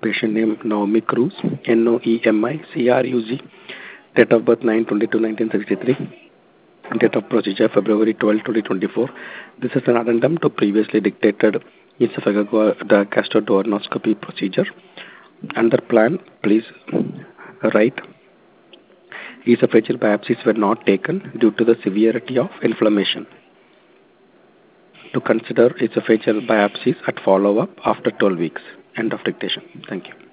Patient name Naomi Cruz, Noemi Cruz. Date of birth 9/22/1963. Date of procedure February 12, 2024. This is an addendum to previously dictated esophagogastroscopy procedure. Under plan, please write esophageal biopsies were not taken due to the severity of inflammation. To consider esophageal biopsies at follow-up after 12 weeks. End of dictation. Thank you.